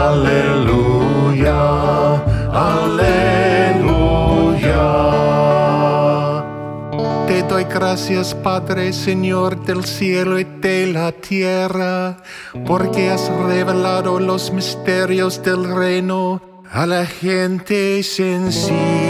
Aleluya, aleluya. Te doy gracias, Padre, Señor del cielo y de la tierra, porque has revelado los misterios del reino a la gente sencilla.